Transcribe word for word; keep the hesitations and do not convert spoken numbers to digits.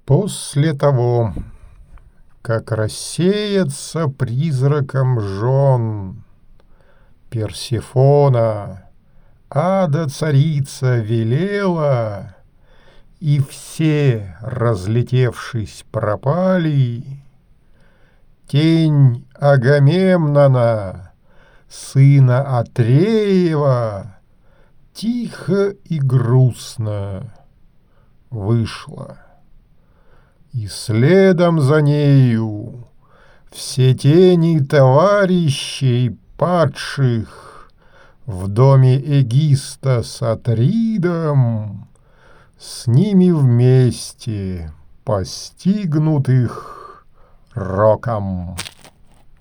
После того, как рассеется призраком жен Персефона, ада царица велела, и все, разлетевшись, пропали, тень Агамемнона, сына Атреева, тихо и грустно вышла. И следом за нею все тени товарищей падших в доме Эгиста с Атридом, с ними вместе постигнутых роком.